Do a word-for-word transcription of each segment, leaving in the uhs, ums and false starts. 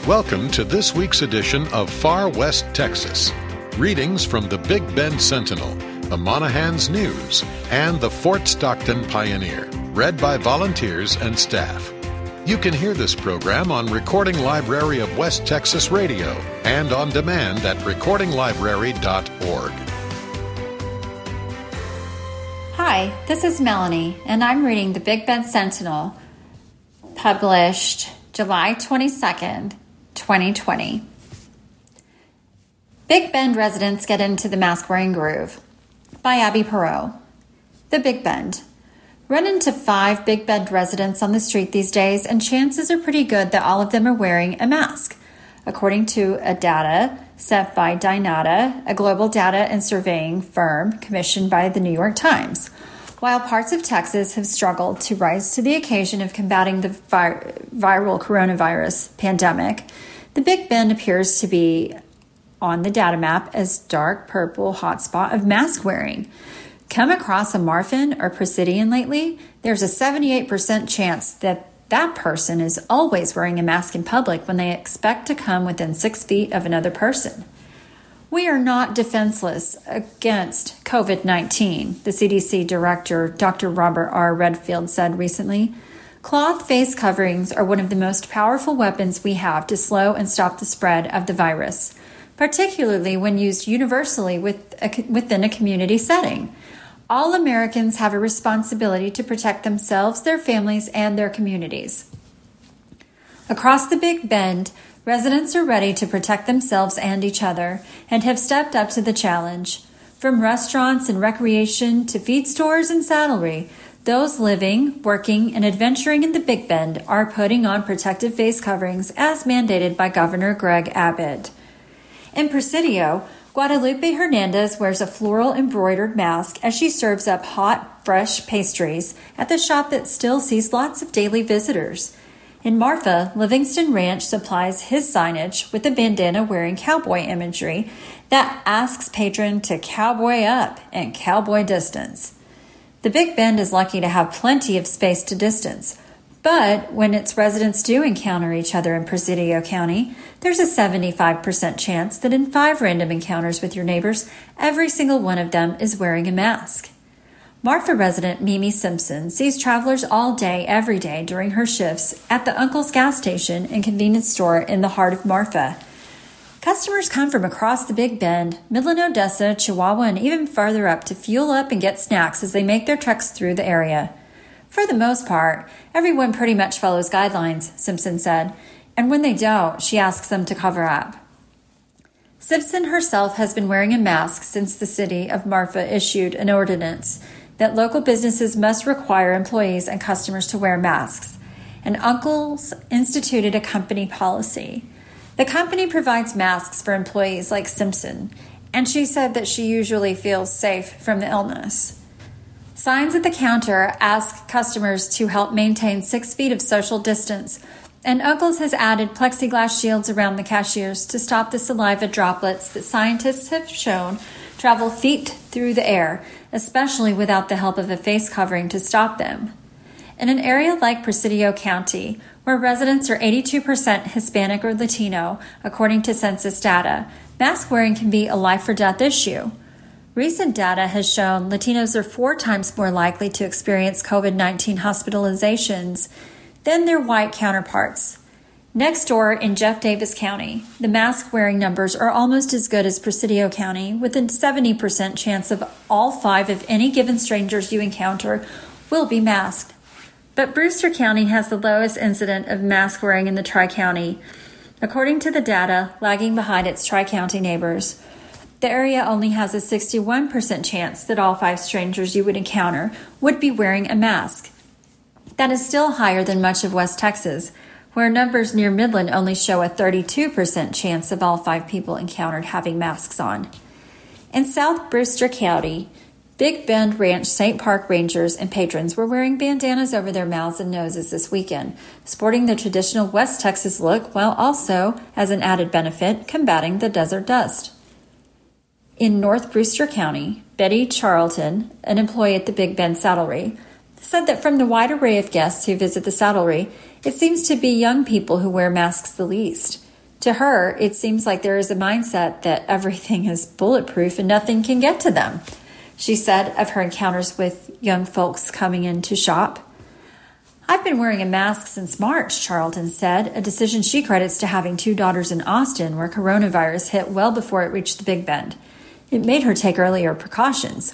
Welcome to this week's edition of Far West Texas. Readings from the Big Bend Sentinel, the Monahans News, and the Fort Stockton Pioneer, read by volunteers and staff. You can hear this program on Recording Library of West Texas Radio and on demand at recording library dot org. Hi, this is Melanie, and I'm reading the Big Bend Sentinel, published July twenty-second, twenty twenty. Big Bend residents get into the mask-wearing groove, by Abby Perot. The Big Bend. Run into five Big Bend residents on the street these days, and chances are pretty good that all of them are wearing a mask, according to a data set by Dynata, a global data and surveying firm commissioned by the New York Times. While parts of Texas have struggled to rise to the occasion of combating the vir- viral coronavirus pandemic, the Big Bend appears to be on the data map as dark purple hotspot of mask wearing. Come across a Marfan or Presidian lately? There's a seventy-eight percent chance that that person is always wearing a mask in public when they expect to come within six feet of another person. We are not defenseless against covid nineteen, the C D C director, Doctor Robert R. Redfield, said recently. Cloth face coverings are one of the most powerful weapons we have to slow and stop the spread of the virus, particularly when used universally with a, within a community setting. All Americans have a responsibility to protect themselves, their families, and their communities. Across the Big Bend, residents are ready to protect themselves and each other and have stepped up to the challenge. From restaurants and recreation to feed stores and saddlery, those living, working, and adventuring in the Big Bend are putting on protective face coverings as mandated by Governor Greg Abbott. In Presidio, Guadalupe Hernandez wears a floral embroidered mask as she serves up hot, fresh pastries at the shop that still sees lots of daily visitors. In Marfa, Livingston Ranch supplies his signage with a bandana wearing cowboy imagery that asks patrons to cowboy up and cowboy distance. The Big Bend is lucky to have plenty of space to distance, but when its residents do encounter each other in Presidio County, there's a seventy-five percent chance that in five random encounters with your neighbors, every single one of them is wearing a mask. Marfa resident Mimi Simpson sees travelers all day, every day during her shifts at the Uncle's gas station and convenience store in the heart of Marfa. Customers come from across the Big Bend, Midland, Odessa, Chihuahua, and even farther up to fuel up and get snacks as they make their treks through the area. For the most part, everyone pretty much follows guidelines, Simpson said, and when they don't, she asks them to cover up. Simpson herself has been wearing a mask since the city of Marfa issued an ordinance that local businesses must require employees and customers to wear masks, and Uncle's instituted a company policy. The company provides masks for employees like Simpson, and she said that she usually feels safe from the illness. Signs at the counter ask customers to help maintain six feet of social distance, and Uncle's has added plexiglass shields around the cashiers to stop the saliva droplets that scientists have shown travel feet through the air, especially without the help of a face covering to stop them. In an area like Presidio County, where residents are eighty-two percent Hispanic or Latino, according to census data, mask wearing can be a life-or-death issue. Recent data has shown Latinos are four times more likely to experience covid nineteen hospitalizations than their white counterparts. Next door in Jeff Davis County, the mask-wearing numbers are almost as good as Presidio County, with a seventy percent chance of all five of any given strangers you encounter will be masked. But Brewster County has the lowest incident of mask-wearing in the Tri-County, according to the data lagging behind its Tri-County neighbors. The area only has a sixty-one percent chance that all five strangers you would encounter would be wearing a mask. That is still higher than much of West Texas, where numbers near Midland only show a thirty-two percent chance of all five people encountered having masks on. In South Brewster County, Big Bend Ranch Saint Park Rangers and patrons were wearing bandanas over their mouths and noses this weekend, sporting the traditional West Texas look while also, as an added benefit, combating the desert dust. In North Brewster County, Betty Charlton, an employee at the Big Bend Saddlery, said that from the wide array of guests who visit the saddlery, it seems to be young people who wear masks the least. To her, it seems like there is a mindset that everything is bulletproof and nothing can get to them. She said of her encounters with young folks coming in to shop. I've been wearing a mask since March, Charlton said, a decision she credits to having two daughters in Austin where coronavirus hit well before it reached the Big Bend. It made her take earlier precautions.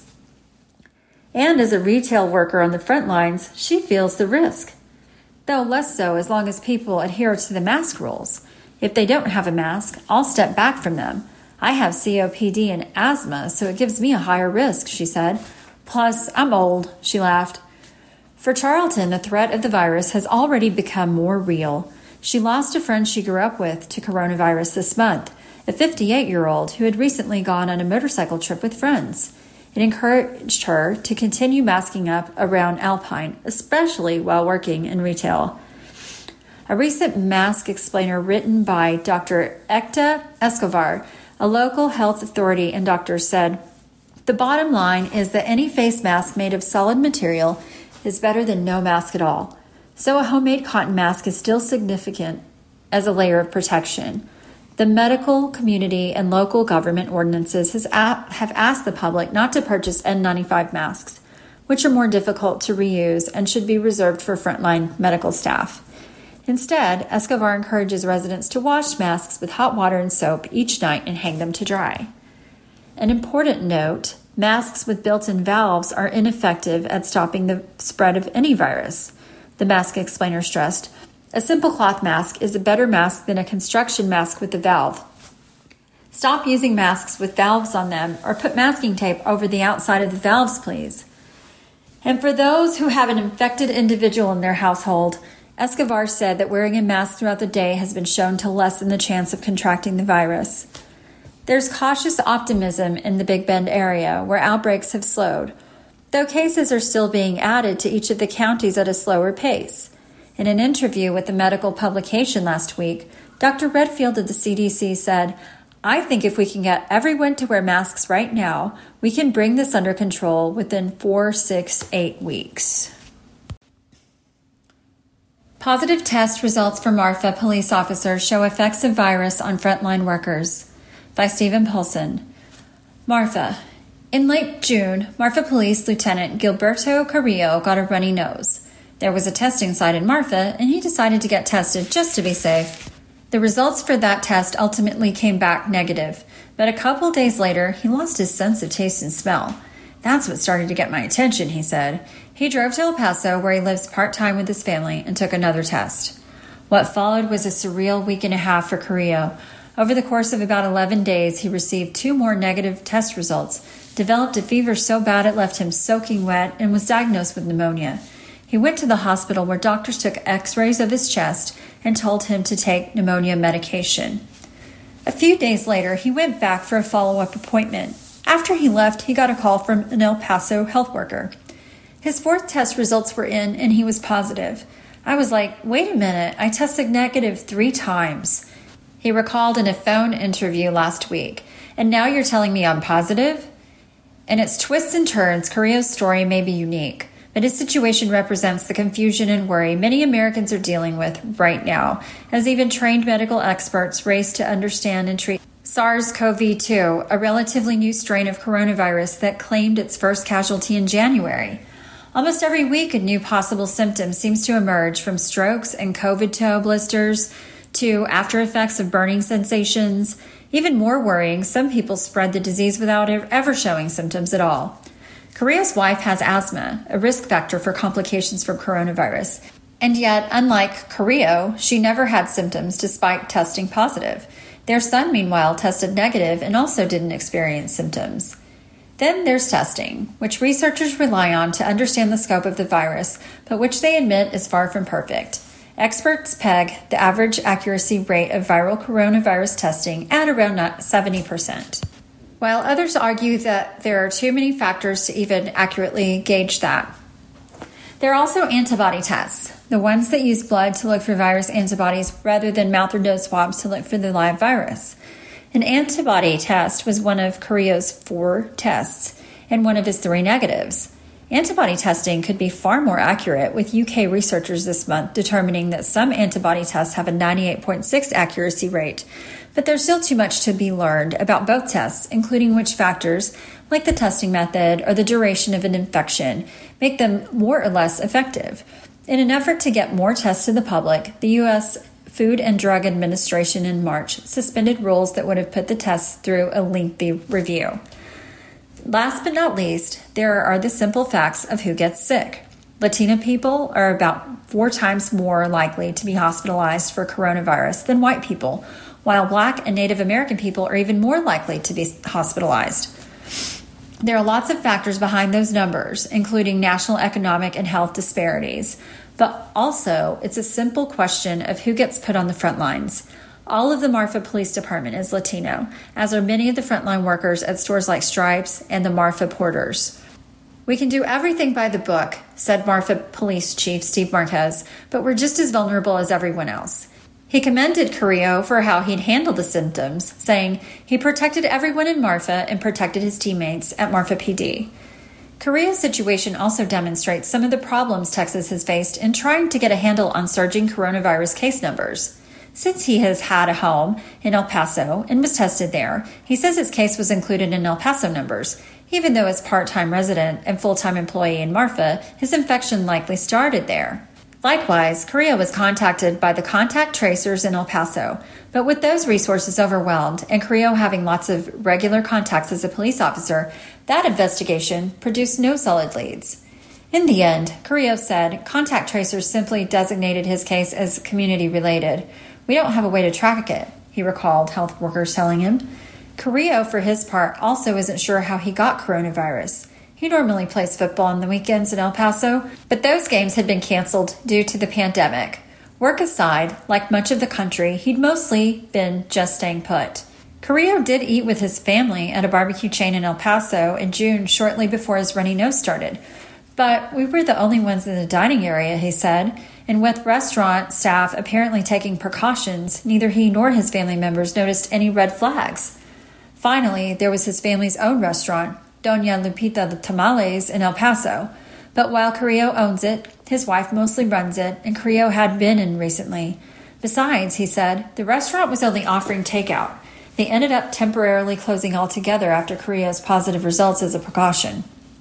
And as a retail worker on the front lines, she feels the risk, though less so as long as people adhere to the mask rules. If they don't have a mask, I'll step back from them. I have C O P D and asthma, so it gives me a higher risk, she said. Plus, I'm old, she laughed. For Charlton, the threat of the virus has already become more real. She lost a friend she grew up with to coronavirus this month, a fifty-eight-year-old who had recently gone on a motorcycle trip with friends. It encouraged her to continue masking up around Alpine, especially while working in retail. A recent mask explainer written by Doctor Ekta Escobar, a local health authority and doctor, said, "The bottom line is that any face mask made of solid material is better than no mask at all. So a homemade cotton mask is still significant as a layer of protection. The medical community and local government ordinances has a- have asked the public not to purchase N ninety-five masks, which are more difficult to reuse and should be reserved for frontline medical staff. Instead, Escobar encourages residents to wash masks with hot water and soap each night and hang them to dry." An important note, masks with built-in valves are ineffective at stopping the spread of any virus. The mask explainer stressed, "A simple cloth mask is a better mask than a construction mask with a valve. Stop using masks with valves on them or put masking tape over the outside of the valves, please." And for those who have an infected individual in their household, Escobar said that wearing a mask throughout the day has been shown to lessen the chance of contracting the virus. There's cautious optimism in the Big Bend area, where outbreaks have slowed, though cases are still being added to each of the counties at a slower pace. In an interview with a medical publication last week, Doctor Redfield of the C D C said, "I think if we can get everyone to wear masks right now, we can bring this under control within four, six, eight weeks." Positive test results for Marfa police officers show effects of virus on frontline workers. By Stephen Paulson. Marfa. In late June, Marfa Police Lieutenant Gilberto Carrillo got a runny nose. There was a testing site in Marfa, and he decided to get tested just to be safe. The results for that test ultimately came back negative, but a couple days later, he lost his sense of taste and smell. "That's what started to get my attention," he said. He drove to El Paso, where he lives part-time with his family, and took another test. What followed was a surreal week and a half for Carrillo. Over the course of about eleven days, he received two more negative test results, developed a fever so bad it left him soaking wet, and was diagnosed with pneumonia. He went to the hospital where doctors took x-rays of his chest and told him to take pneumonia medication. A few days later, he went back for a follow-up appointment. After he left, he got a call from an El Paso health worker. His fourth test results were in, and he was positive. I was like, wait a minute, I tested negative three times. He recalled in a phone interview last week. And now you're telling me I'm positive? In its twists and turns, Carrillo's story may be unique, but his situation represents the confusion and worry many Americans are dealing with right now, as even trained medical experts race to understand and treat SARS-C o V two, a relatively new strain of coronavirus that claimed its first casualty in January. Almost every week, a new possible symptom seems to emerge, from strokes and COVID toe blisters to after effects of burning sensations. Even more worrying, some people spread the disease without ever showing symptoms at all. Carrillo's wife has asthma, a risk factor for complications from coronavirus. And yet, unlike Carrillo, she never had symptoms despite testing positive. Their son, meanwhile, tested negative and also didn't experience symptoms. Then there's testing, which researchers rely on to understand the scope of the virus, but which they admit is far from perfect. Experts peg the average accuracy rate of viral coronavirus testing at around seventy percent, while others argue that there are too many factors to even accurately gauge that. There are also antibody tests, the ones that use blood to look for virus antibodies rather than mouth or nose swabs to look for the live virus. An antibody test was one of Carrillo's four tests and one of his three negatives. Antibody testing could be far more accurate, with U K researchers this month determining that some antibody tests have a ninety-eight point six accuracy rate. But there's still too much to be learned about both tests, including which factors, like the testing method or the duration of an infection, make them more or less effective. In an effort to get more tests to the public, the U S Food and Drug Administration in March suspended rules that would have put the tests through a lengthy review. Last but not least, there are the simple facts of who gets sick. Latino people are about four times more likely to be hospitalized for coronavirus than white people, while Black and Native American people are even more likely to be hospitalized. There are lots of factors behind those numbers, including national economic and health disparities. But also, it's a simple question of who gets put on the front lines. All of the Marfa Police Department is Latino, as are many of the frontline workers at stores like Stripes and the Marfa Porters. We can do everything by the book, said Marfa Police Chief Steve Marquez, but we're just as vulnerable as everyone else. He commended Carrillo for how he'd handled the symptoms, saying he protected everyone in Marfa and protected his teammates at Marfa P D. Carrillo's situation also demonstrates some of the problems Texas has faced in trying to get a handle on surging coronavirus case numbers. Since he has had a home in El Paso and was tested there, he says his case was included in El Paso numbers. Even though as part-time resident and full-time employee in Marfa, his infection likely started there. Likewise, Carrillo was contacted by the contact tracers in El Paso, but with those resources overwhelmed and Carrillo having lots of regular contacts as a police officer, that investigation produced no solid leads. In the end, Carrillo said contact tracers simply designated his case as community-related. We don't have a way to track it, he recalled health workers telling him. Carrillo, for his part, also isn't sure how he got coronavirus. He normally plays football on the weekends in El Paso, but those games had been canceled due to the pandemic. Work aside, like much of the country, he'd mostly been just staying put. Carrillo did eat with his family at a barbecue chain in El Paso in June, shortly before his runny nose started. But we were the only ones in the dining area, he said, and with restaurant staff apparently taking precautions, neither he nor his family members noticed any red flags. Finally, there was his family's own restaurant, Doña Lupita de Tamales in El Paso. But while Carrillo owns it, his wife mostly runs it, and Carrillo had been in recently. Besides, he said, the restaurant was only offering takeout. They ended up temporarily closing altogether after Carrillo's positive results as a precaution.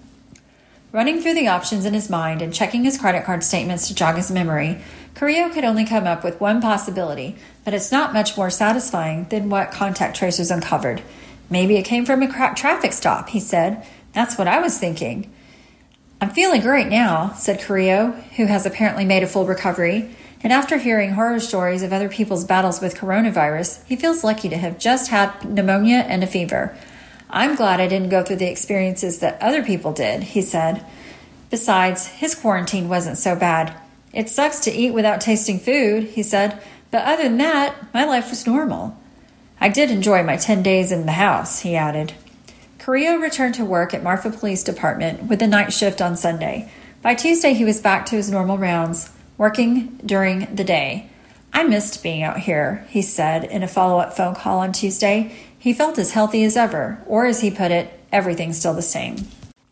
Running through the options in his mind and checking his credit card statements to jog his memory, Carrillo could only come up with one possibility, but it's not much more satisfying than what contact tracers uncovered. Maybe it came from a cra- traffic stop, he said. That's what I was thinking. I'm feeling great now, said Carrillo, who has apparently made a full recovery. And after hearing horror stories of other people's battles with coronavirus, he feels lucky to have just had pneumonia and a fever. I'm glad I didn't go through the experiences that other people did, he said. Besides, his quarantine wasn't so bad. It sucks to eat without tasting food, he said, but other than that, my life was normal. I did enjoy my ten days in the house, he added. Carrillo returned to work at Marfa Police Department with a night shift on Sunday. By Tuesday, he was back to his normal rounds, working during the day. I missed being out here, he said in a follow-up phone call on Tuesday. He felt as healthy as ever, or as he put it, everything's still the same.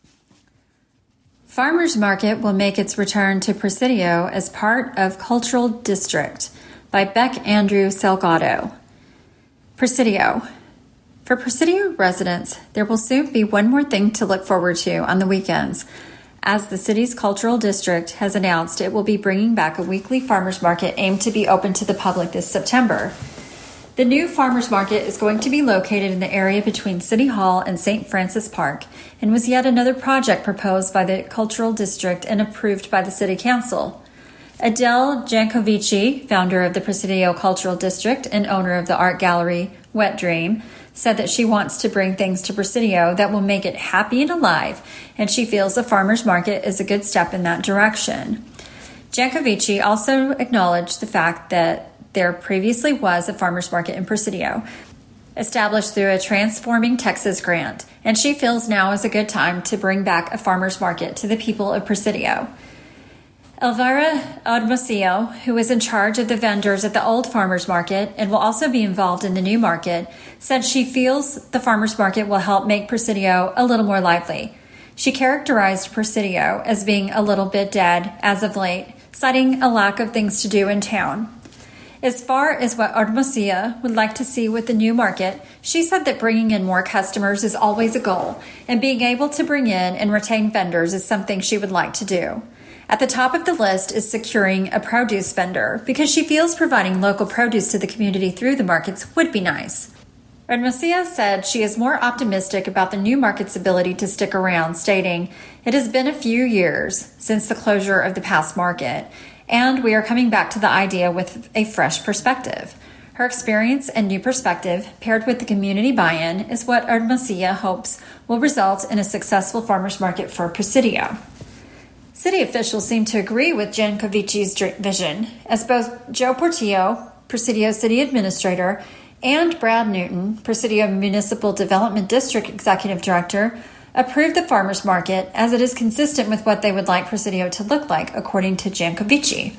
Farmers Market will make its return to Presidio as part of Cultural District by Beck Andrew Salgado. Presidio. For Presidio residents, there will soon be one more thing to look forward to on the weekends, as the city's Cultural District has announced it will be bringing back a weekly farmers market aimed to be open to the public this September. The new farmers market is going to be located in the area between City Hall and Saint Francis Park and was yet another project proposed by the Cultural District and approved by the City Council. Adele Jancovici, founder of the Presidio Cultural District and owner of the art gallery Wet Dream, said that she wants to bring things to Presidio that will make it happy and alive, and she feels the farmers market is a good step in that direction. Jancovici also acknowledged the fact that there previously was a farmers market in Presidio, established through a Transforming Texas grant, and she feels now is a good time to bring back a farmers market to the people of Presidio. Elvira Hermosillo, who is in charge of the vendors at the old farmers market and will also be involved in the new market, said she feels the farmers market will help make Presidio a little more lively. She characterized Presidio as being a little bit dead as of late, citing a lack of things to do in town. As far as what Hermosillo would like to see with the new market, she said that bringing in more customers is always a goal, and being able to bring in and retain vendors is something she would like to do. At the top of the list is securing a produce vendor, because she feels providing local produce to the community through the markets would be nice. Hermosillo said she is more optimistic about the new market's ability to stick around, stating, "It has been a few years since the closure of the past market, and we are coming back to the idea with a fresh perspective." Her experience and new perspective, paired with the community buy-in, is what Hermosillo hopes will result in a successful farmers market for Presidio. City officials seem to agree with Jankovic's vision, as both Joe Portillo, Presidio City Administrator, and Brad Newton, Presidio Municipal Development District Executive Director, approved the farmers market as it is consistent with what they would like Presidio to look like, according to Jankovic.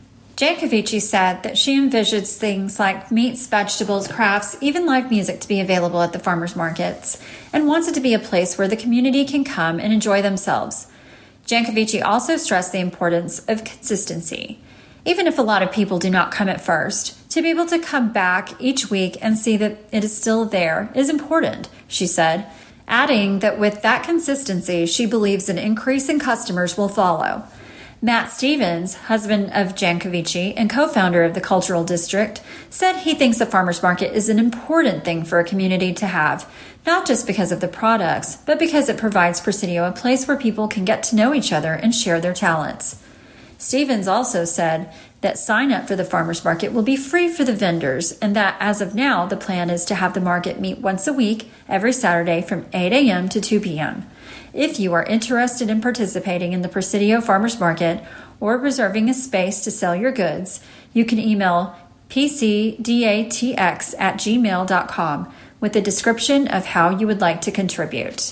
Jankovic said that she envisions things like meats, vegetables, crafts, even live music to be available at the farmers markets, and wants it to be a place where the community can come and enjoy themselves. Jankovic also stressed the importance of consistency. Even if a lot of people do not come at first, to be able to come back each week and see that it is still there is important, she said, adding that with that consistency, she believes an increase in customers will follow. Matt Stevens, husband of Jankovic and co-founder of the Cultural District, said he thinks the farmers market is an important thing for a community to have, not just because of the products, but because it provides Presidio a place where people can get to know each other and share their talents. Stevens also said that sign up for the farmers market will be free for the vendors, and that as of now, the plan is to have the market meet once a week, every Saturday from eight a.m. to two p.m. If you are interested in participating in the Presidio Farmers Market or reserving a space to sell your goods, you can email p c d a t x at gmail dot com with a description of how you would like to contribute.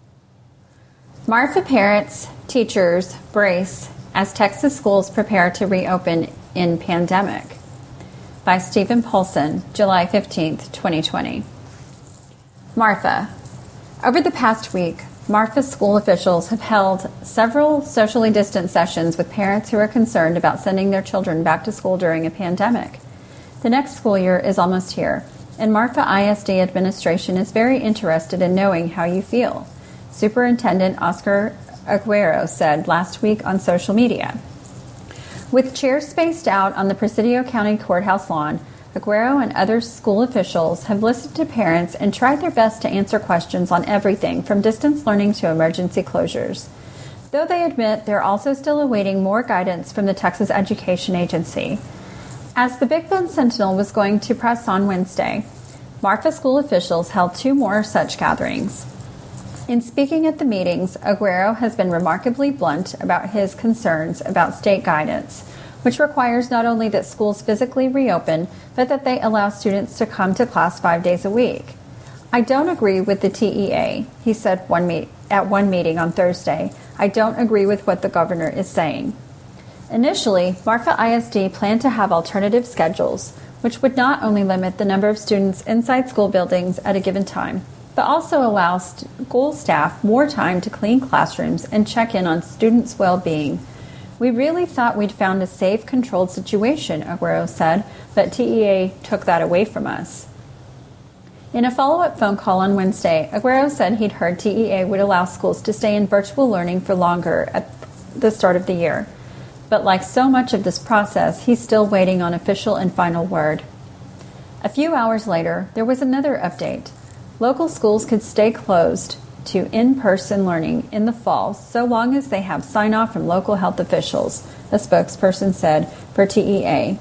Marfa parents, teachers, brace as Texas schools prepare to reopen in pandemic. By Stephen Paulson, July fifteenth, twenty twenty. Marfa. Over the past week, Marfa school officials have held several socially distant sessions with parents who are concerned about sending their children back to school during a pandemic. The next school year is almost here, and Marfa I S D administration is very interested in knowing how you feel, Superintendent Oscar Aguero said last week on social media. With chairs spaced out on the Presidio County Courthouse lawn, Aguero and other school officials have listened to parents and tried their best to answer questions on everything from distance learning to emergency closures. Though they admit they're also still awaiting more guidance from the Texas Education Agency. As the Big Bend Sentinel was going to press on Wednesday, Marfa school officials held two more such gatherings. In speaking at the meetings, Aguero has been remarkably blunt about his concerns about state guidance, which requires not only that schools physically reopen, but that they allow students to come to class five days a week. I don't agree with the T E A, he said one meet- at one meeting on Thursday. I don't agree with what the governor is saying. Initially, Marfa I S D planned to have alternative schedules, which would not only limit the number of students inside school buildings at a given time, but also allow school staff more time to clean classrooms and check in on students' well-being. We really thought we'd found a safe, controlled situation, Aguero said, but T E A took that away from us. In a follow-up phone call on Wednesday, Aguero said he'd heard T E A would allow schools to stay in virtual learning for longer at the start of the year. But like so much of this process, he's still waiting on official and final word. A few hours later, there was another update. Local schools could stay closed to in-person learning in the fall so long as they have sign-off from local health officials, a spokesperson said for T E A,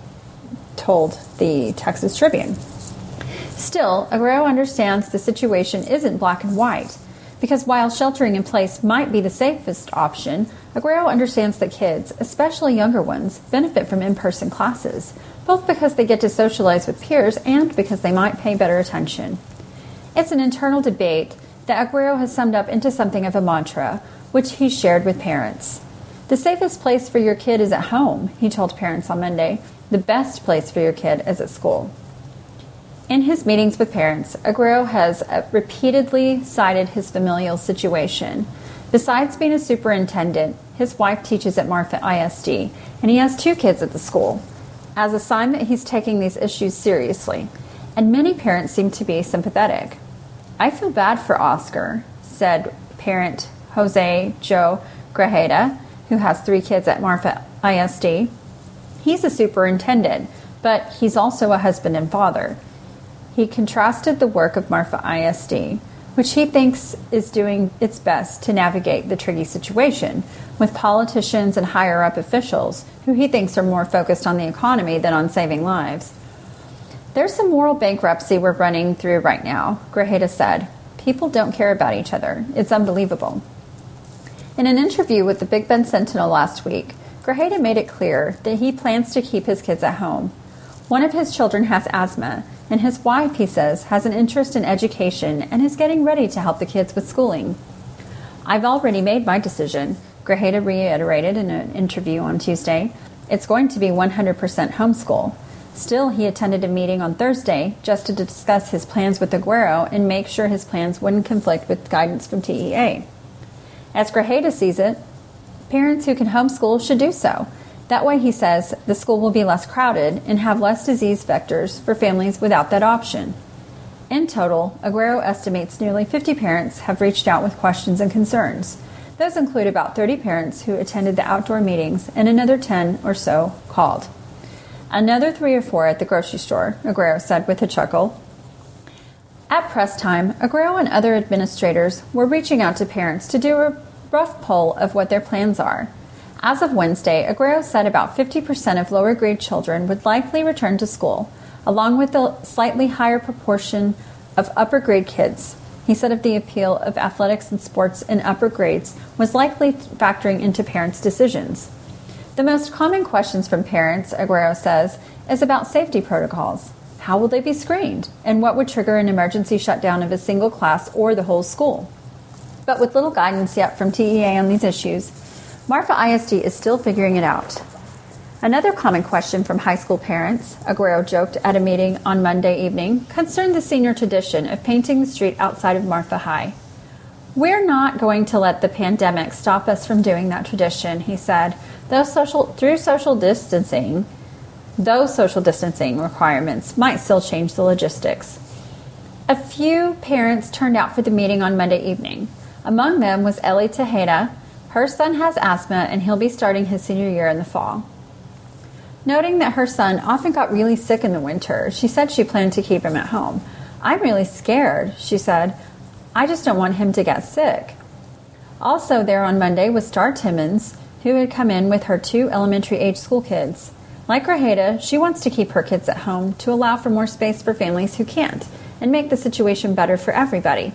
told the Texas Tribune. Still, Aguero understands the situation isn't black and white, because while sheltering in place might be the safest option, Aguero understands that kids, especially younger ones, benefit from in-person classes, both because they get to socialize with peers and because they might pay better attention. It's an internal debate that Aguero has summed up into something of a mantra, which he shared with parents. The safest place for your kid is at home, he told parents on Monday. The best place for your kid is at school. In his meetings with parents, Aguero has repeatedly cited his familial situation. Besides being a superintendent, his wife teaches at Marfa I S D, and he has two kids at the school, as a sign that he's taking these issues seriously, and many parents seem to be sympathetic. "I feel bad for Oscar," said parent Jose Joe Grajeda, who has three kids at Marfa I S D. "He's a superintendent, but he's also a husband and father." He contrasted the work of Marfa I S D, which he thinks is doing its best to navigate the tricky situation, with politicians and higher-up officials who he thinks are more focused on the economy than on saving lives. "There's some moral bankruptcy we're running through right now," Grajeda said. "People don't care about each other. It's unbelievable." In an interview with the Big Bend Sentinel last week, Grajeda made it clear that he plans to keep his kids at home. One of his children has asthma, and his wife, he says, has an interest in education and is getting ready to help the kids with schooling. "I've already made my decision," Grajeda reiterated in an interview on Tuesday. "It's going to be one hundred percent homeschool." Still, he attended a meeting on Thursday just to discuss his plans with Aguero and make sure his plans wouldn't conflict with guidance from T E A. As Grajeda sees it, parents who can homeschool should do so. That way, he says, the school will be less crowded and have less disease vectors for families without that option. In total, Aguero estimates nearly fifty parents have reached out with questions and concerns. Those include about thirty parents who attended the outdoor meetings and another ten or so called. "Another three or four at the grocery store," Aguero said with a chuckle. At press time, Aguero and other administrators were reaching out to parents to do a rough poll of what their plans are. As of Wednesday, Aguero said about fifty percent of lower grade children would likely return to school, along with a slightly higher proportion of upper grade kids. He said of the appeal of athletics and sports in upper grades was likely factoring into parents' decisions. The most common questions from parents, Aguero says, is about safety protocols. How will they be screened? And what would trigger an emergency shutdown of a single class or the whole school? But with little guidance yet from T E A on these issues, Marfa I S D is still figuring it out. Another common question from high school parents, Aguero joked at a meeting on Monday evening, concerned the senior tradition of painting the street outside of Marfa High. "We're not going to let the pandemic stop us from doing that tradition," he said, though social, through social distancing, those social distancing requirements might still change the logistics. A few parents turned out for the meeting on Monday evening. Among them was Ellie Tejeda. Her son has asthma, and he'll be starting his senior year in the fall. Noting that her son often got really sick in the winter, she said she planned to keep him at home. "I'm really scared," she said. "I just don't want him to get sick." Also there on Monday was Star Timmons, who had come in with her two elementary-age school kids. Like Grajeda, she wants to keep her kids at home to allow for more space for families who can't, and make the situation better for everybody.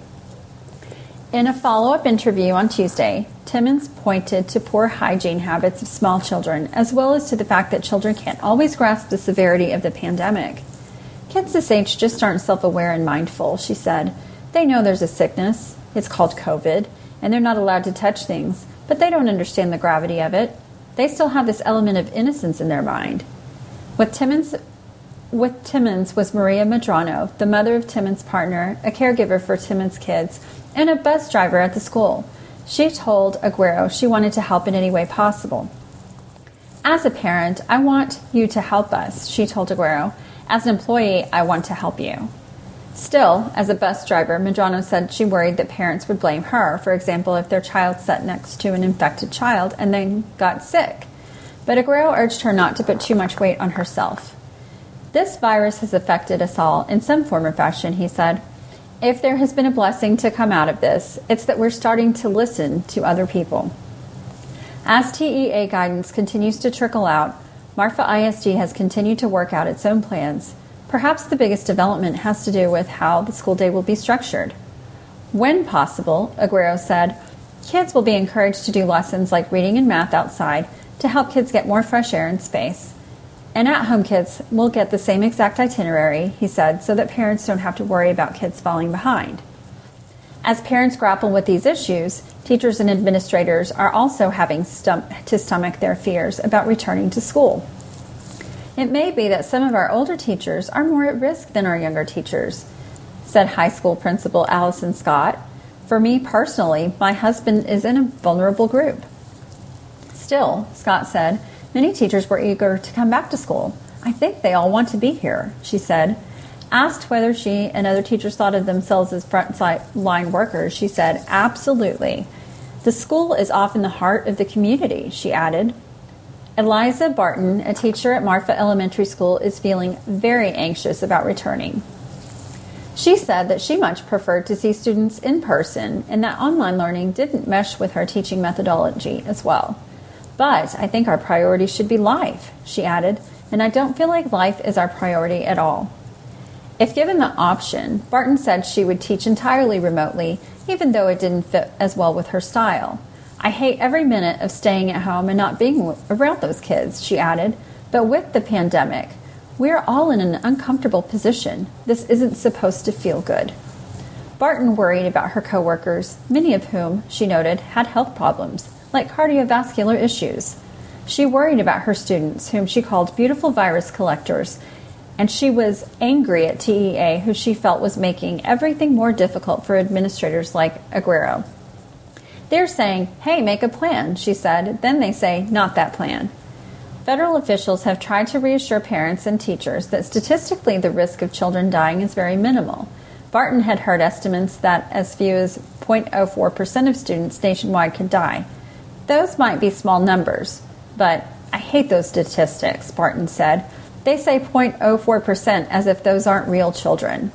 In a follow-up interview on Tuesday, Timmons pointed to poor hygiene habits of small children, as well as to the fact that children can't always grasp the severity of the pandemic. "Kids this age just aren't self-aware and mindful," she said. "They know there's a sickness, it's called COVID, and they're not allowed to touch things, but they don't understand the gravity of it. They still have this element of innocence in their mind." With Timmons, with Timmons was Maria Medrano, the mother of Timmons' partner, a caregiver for Timmons' kids, and a bus driver at the school. She told Aguero she wanted to help in any way possible. "As a parent, I want you to help us," she told Aguero. "As an employee, I want to help you." Still, as a bus driver, Medrano said she worried that parents would blame her, for example, if their child sat next to an infected child and then got sick. But Aguero urged her not to put too much weight on herself. "This virus has affected us all in some form or fashion," he said. "If there has been a blessing to come out of this, it's that we're starting to listen to other people." As T E A guidance continues to trickle out, Marfa I S D has continued to work out its own plans. Perhaps the biggest development has to do with how the school day will be structured. When possible, Aguero said, kids will be encouraged to do lessons like reading and math outside to help kids get more fresh air and space. And at-home kids will get the same exact itinerary, he said, so that parents don't have to worry about kids falling behind. As parents grapple with these issues, teachers and administrators are also having stom- to stomach their fears about returning to school. It may be that some of our older teachers are more at risk than our younger teachers, said high school principal Allison Scott. For me personally, my husband is in a vulnerable group. Still, Scott said, many teachers were eager to come back to school. I think they all want to be here, she said. Asked whether she and other teachers thought of themselves as front-line workers, she said, absolutely. The school is often the heart of the community, she added. Eliza Barton, a teacher at Marfa Elementary School, is feeling very anxious about returning. She said that she much preferred to see students in person and that online learning didn't mesh with her teaching methodology as well. But I think our priority should be life, she added, and I don't feel like life is our priority at all. If given the option, Barton said she would teach entirely remotely, even though it didn't fit as well with her style. I hate every minute of staying at home and not being around those kids, she added, but with the pandemic, we're all in an uncomfortable position. This isn't supposed to feel good. Barton worried about her coworkers, many of whom, she noted, had health problems, like cardiovascular issues. She worried about her students, whom she called beautiful virus collectors, and she was angry at T E A, who she felt was making everything more difficult for administrators like Aguero. They're saying, hey, make a plan, she said. Then they say, not that plan. Federal officials have tried to reassure parents and teachers that statistically the risk of children dying is very minimal. Barton had heard estimates that as few as zero point zero four percent of students nationwide could die. Those might be small numbers, but I hate those statistics, Barton said. They say zero point zero four percent as if those aren't real children.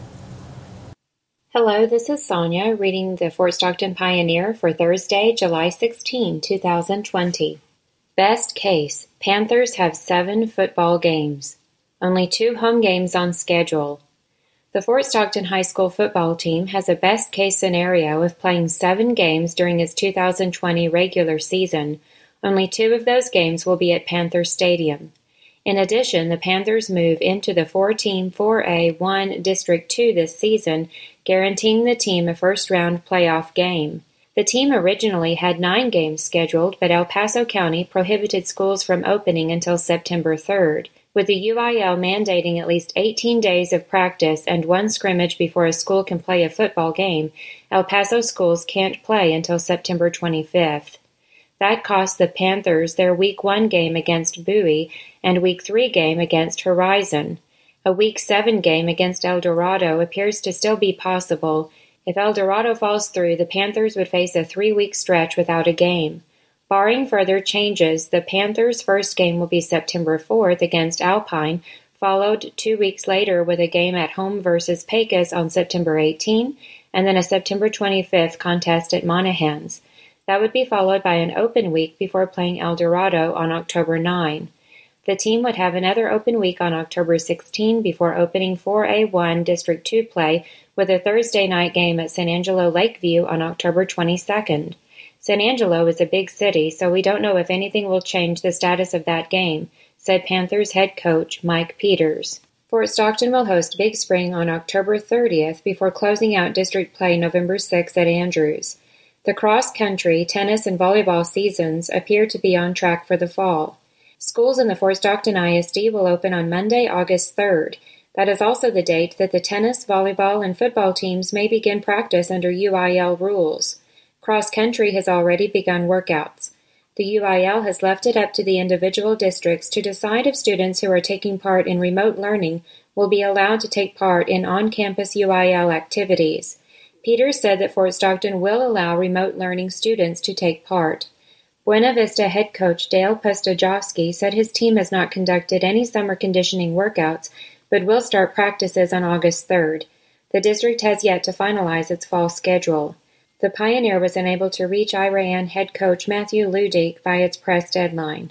Hello, this is Sonia reading the Fort Stockton Pioneer for Thursday, July sixteenth, two thousand twenty. Best case, Panthers have seven football games. Only two home games on schedule. The Fort Stockton High School football team has a best case scenario of playing seven games during its two thousand twenty regular season. Only two of those games will be at Panther Stadium. In addition, the Panthers move into the four-team four A one District two this season, guaranteeing the team a first-round playoff game. The team originally had nine games scheduled, but El Paso County prohibited schools from opening until September third. With the U I L mandating at least eighteen days of practice and one scrimmage before a school can play a football game, El Paso schools can't play until September twenty-fifth. That cost the Panthers their Week one game against Bowie and Week three game against Horizon. A Week seven game against El Dorado appears to still be possible. If El Dorado falls through, the Panthers would face a three-week stretch without a game. Barring further changes, the Panthers' first game will be September fourth against Alpine, followed two weeks later with a game at home versus Pecos on September eighteenth, and then a September twenty-fifth contest at Monahans. That would be followed by an open week before playing El Dorado on October ninth. The team would have another open week on October sixteenth before opening four A one District two play with a Thursday night game at San Angelo Lakeview on October twenty-second. San Angelo is a big city, so we don't know if anything will change the status of that game, said Panthers head coach Mike Peters. Fort Stockton will host Big Spring on October thirtieth before closing out district play November sixth at Andrews. The cross-country, tennis, and volleyball seasons appear to be on track for the fall. Schools in the Fort Stockton I S D will open on Monday, August third. That is also the date that the tennis, volleyball, and football teams may begin practice under U I L rules. Cross-country has already begun workouts. The U I L has left it up to the individual districts to decide if students who are taking part in remote learning will be allowed to take part in on-campus U I L activities. Peters said that Fort Stockton will allow remote learning students to take part. Buena Vista head coach Dale Postojovsky said his team has not conducted any summer conditioning workouts, but will start practices on August third. The district has yet to finalize its fall schedule. The Pioneer was unable to reach Iran head coach Matthew Ludick by its press deadline.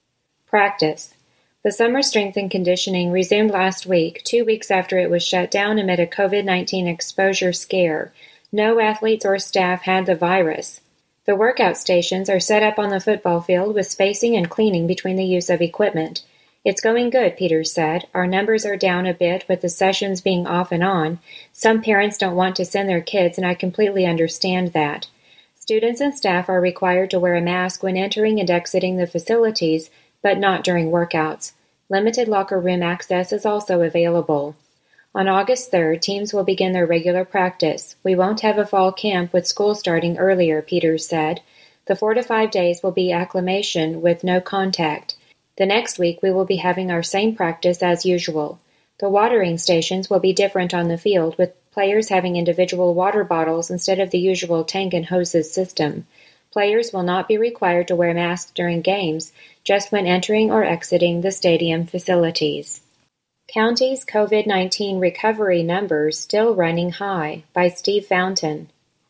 Practice. The summer strength and conditioning resumed last week, two weeks after it was shut down amid a COVID nineteen exposure scare. No athletes or staff had the virus. The workout stations are set up on the football field with spacing and cleaning between the use of equipment. It's going good, Peters said. Our numbers are down a bit with the sessions being off and on. Some parents don't want to send their kids, and I completely understand that. Students and staff are required to wear a mask when entering and exiting the facilities, but not during workouts. Limited locker room access is also available. On August third, teams will begin their regular practice. We won't have a fall camp with school starting earlier, Peters said. The four to five days will be acclimation with no contact. The next week we will be having our same practice as usual. The watering stations will be different on the field, with players having individual water bottles instead of the usual tank and hoses system. Players will not be required to wear masks during games, just when entering or exiting the stadium facilities. County's COVID nineteen recovery numbers still running high, by Steve Fountain.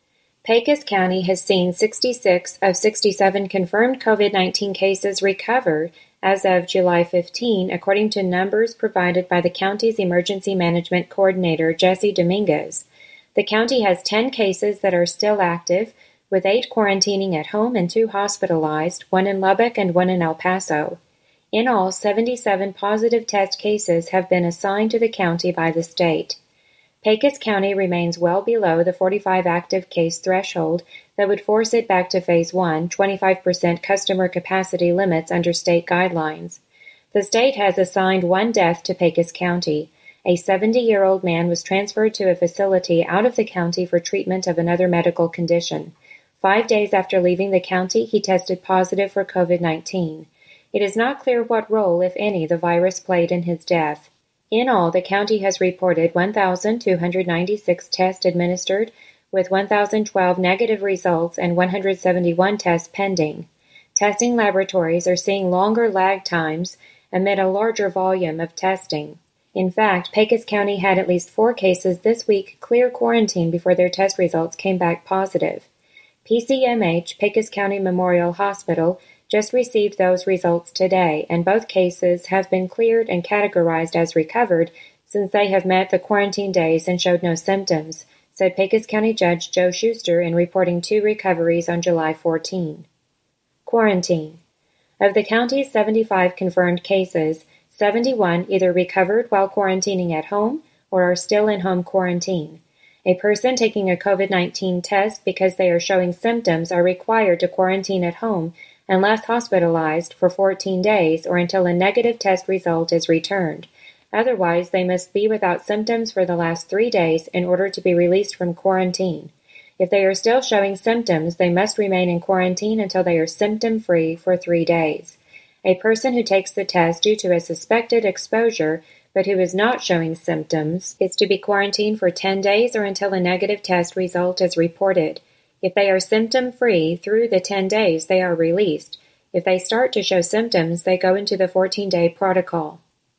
Pecos County has seen sixty-six of sixty-seven confirmed COVID nineteen cases recover as of July fifteenth, according to numbers provided by the county's Emergency Management Coordinator, Jesse Dominguez. The county has ten cases that are still active, with eight quarantining at home and two hospitalized, one in Lubbock and one in El Paso. In all, seventy-seven positive test cases have been assigned to the county by the state. Pecos County remains well below the forty-five active case threshold that would force it back to Phase one, twenty-five percent customer capacity limits under state guidelines. The state has assigned one death to Pecos County. A seventy-year-old man was transferred to a facility out of the county for treatment of another medical condition. Five days after leaving the county, he tested positive for COVID nineteen. It is not clear what role, if any, the virus played in his death. In all, the county has reported one thousand two hundred ninety-six tests administered, with one thousand twelve negative results and one hundred seventy-one tests pending. Testing laboratories are seeing longer lag times amid a larger volume of testing. In fact, Pecos County had at least four cases this week clear quarantine before their test results came back positive. P C M H, Pecos County Memorial Hospital, just received those results today, and both cases have been cleared and categorized as recovered since they have met the quarantine days and showed no symptoms, said Pecos County Judge Joe Schuster in reporting two recoveries on July fourteenth. Quarantine. Of the county's seventy-five confirmed cases, seventy-one either recovered while quarantining at home or are still in home quarantine. A person taking a COVID nineteen test because they are showing symptoms are required to quarantine at home unless hospitalized for fourteen days or until a negative test result is returned. Otherwise, they must be without symptoms for the last three days in order to be released from quarantine. If they are still showing symptoms, they must remain in quarantine until they are symptom-free for three days. A person who takes the test due to a suspected exposure but who is not showing symptoms is to be quarantined for ten days or until a negative test result is reported. If they are symptom-free through the ten days, they are released. If they start to show symptoms, they go into the fourteen-day protocol.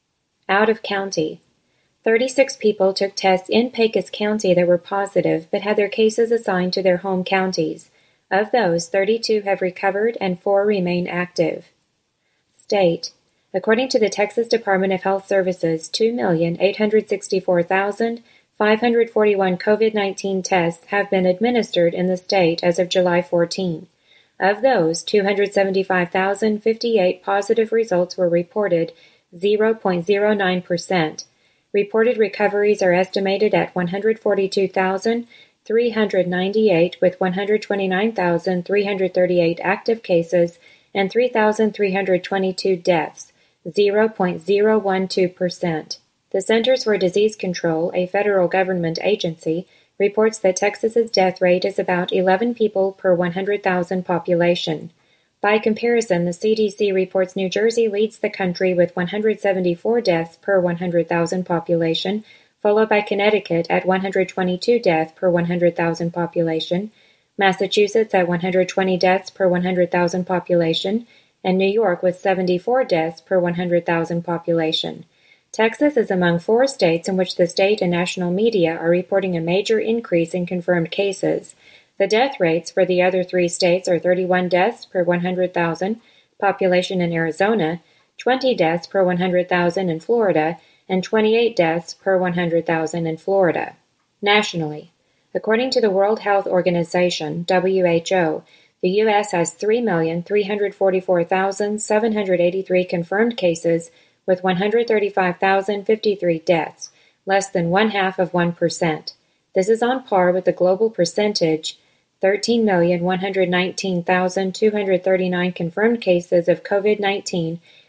Out of county. thirty-six people took tests in Pecos County that were positive but had their cases assigned to their home counties. Of those, thirty-two have recovered and four remain active. State. According to the Texas Department of Health Services, two million eight hundred sixty-four thousand five hundred forty-one COVID nineteen tests have been administered in the state as of July fourteenth. Of those, two hundred seventy-five thousand fifty-eight positive results were reported, zero point zero nine percent. Reported recoveries are estimated at one hundred forty-two thousand three hundred ninety-eight, with one hundred twenty-nine thousand three hundred thirty-eight active cases and three thousand three hundred twenty-two deaths, zero point zero one two percent. The Centers for Disease Control, a federal government agency, reports that Texas's death rate is about eleven people per one hundred thousand population. By comparison, the C D C reports New Jersey leads the country with one hundred seventy-four deaths per one hundred thousand population, followed by Connecticut at one hundred twenty-two deaths per one hundred thousand population, Massachusetts at one hundred twenty deaths per one hundred thousand population, and New York with seventy-four deaths per one hundred thousand population. Texas is among four states in which the state and national media are reporting a major increase in confirmed cases. The death rates for the other three states are thirty-one deaths per one hundred thousand population in Arizona, twenty deaths per one hundred thousand in Florida, and twenty-eight deaths per one hundred thousand in Florida. Nationally, according to the World Health Organization, W H O, the U S has three million three hundred forty-four thousand seven hundred eighty-three confirmed cases with one hundred thirty-five thousand fifty-three deaths, less than one-half of one percent. This is on par with the global percentage, thirteen million one hundred nineteen thousand two hundred thirty-nine confirmed cases of COVID nineteen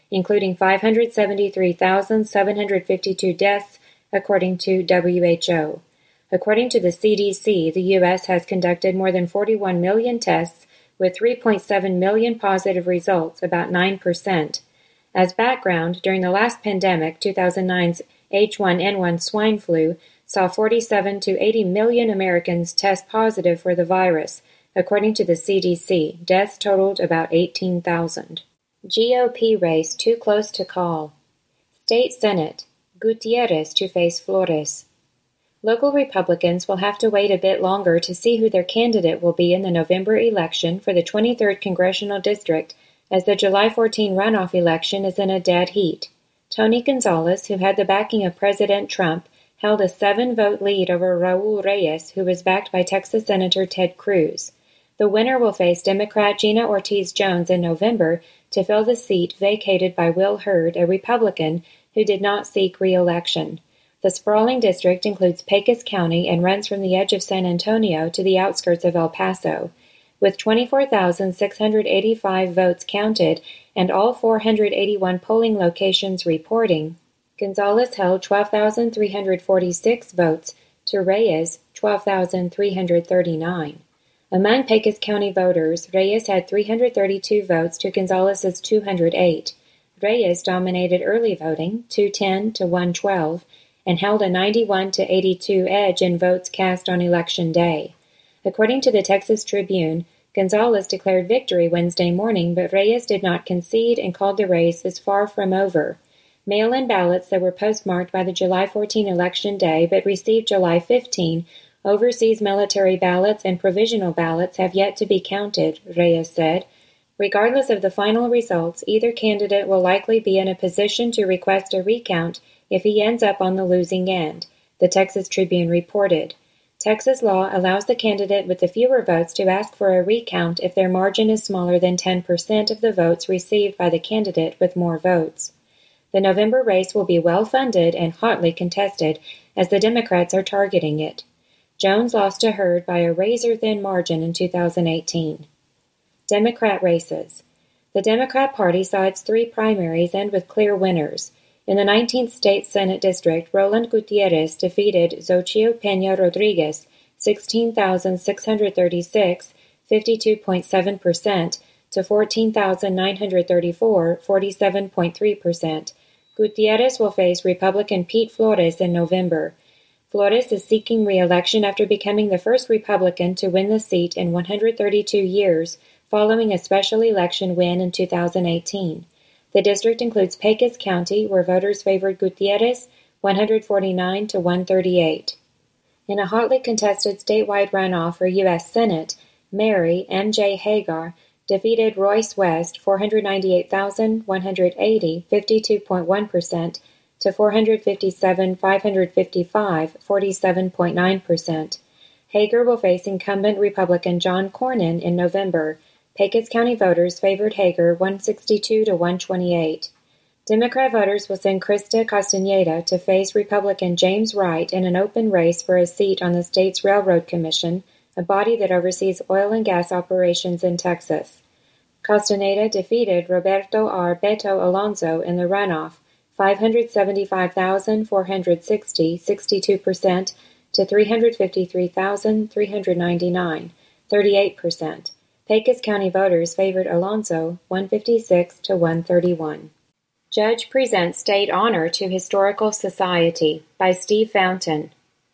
including five hundred seventy-three thousand seven hundred fifty-two deaths, according to W H O. According to the C D C, the U S has conducted more than forty-one million tests with three point seven million positive results, about nine percent. As background, during the last pandemic, two thousand nine's H one N one swine flu saw forty-seven to eighty million Americans test positive for the virus. According to the C D C, deaths totaled about eighteen thousand. G O P race too close to call. State Senate, Gutierrez to face Flores. Local Republicans will have to wait a bit longer to see who their candidate will be in the November election for the twenty-third Congressional District, as the July fourteenth runoff election is in a dead heat. Tony Gonzalez, who had the backing of President Trump, held a seven-vote lead over Raul Reyes, who was backed by Texas Senator Ted Cruz. The winner will face Democrat Gina Ortiz-Jones in November to fill the seat vacated by Will Hurd, a Republican who did not seek re-election. The sprawling district includes Pecos County and runs from the edge of San Antonio to the outskirts of El Paso. With twenty-four thousand six hundred eighty-five votes counted and all four hundred eighty-one polling locations reporting, Gonzalez held twelve thousand three hundred forty-six votes to Reyes' twelve thousand three hundred thirty-nine. Among Pecos County voters, Reyes had three hundred thirty-two votes to Gonzalez's two hundred eight. Reyes dominated early voting, two ten to one twelve, and held a ninety-one to eighty-two edge in votes cast on Election Day. According to the Texas Tribune, Gonzalez declared victory Wednesday morning, but Reyes did not concede and called the race as far from over. Mail-in ballots that were postmarked by the July fourteenth election day but received July fifteenth, overseas military ballots and provisional ballots have yet to be counted, Reyes said. Regardless of the final results, either candidate will likely be in a position to request a recount if he ends up on the losing end, the Texas Tribune reported. Texas law allows the candidate with the fewer votes to ask for a recount if their margin is smaller than ten percent of the votes received by the candidate with more votes. The November race will be well-funded and hotly contested, as the Democrats are targeting it. Jones lost to Hurd by a razor-thin margin in two thousand eighteen. Democrat races. The Democrat Party saw its three primaries end with clear winners. In the nineteenth State Senate District, Roland Gutierrez defeated Xochitl Peña Rodriguez, sixteen thousand six hundred thirty-six, fifty-two point seven percent, to fourteen thousand nine hundred thirty-four, forty-seven point three percent. Gutierrez will face Republican Pete Flores in November. Flores is seeking re-election after becoming the first Republican to win the seat in one hundred thirty-two years, following a special election win in two thousand eighteen. The district includes Pecos County, where voters favored Gutierrez, one hundred forty-nine to one thirty-eight. In a hotly contested statewide runoff for U S Senate, Mary M J Hagar defeated Royce West, four hundred ninety-eight thousand one hundred eighty, fifty-two point one percent, to four hundred fifty-seven thousand five hundred fifty-five, forty-seven point nine percent. Hagar will face incumbent Republican John Cornyn in November. Pecos County voters favored Hagar one sixty-two to one twenty-eight. Democrat voters will send Krista Castaneda to face Republican James Wright in an open race for a seat on the state's Railroad Commission, a body that oversees oil and gas operations in Texas. Castaneda defeated Roberto R. Beto Alonso in the runoff, five hundred seventy-five thousand four hundred sixty, sixty-two percent, to three hundred fifty-three thousand three hundred ninety-nine, thirty-eight percent. Pecos County voters favored Alonso one fifty-six to one thirty-one. Judge presents state honor to Historical Society by Steve Fountain.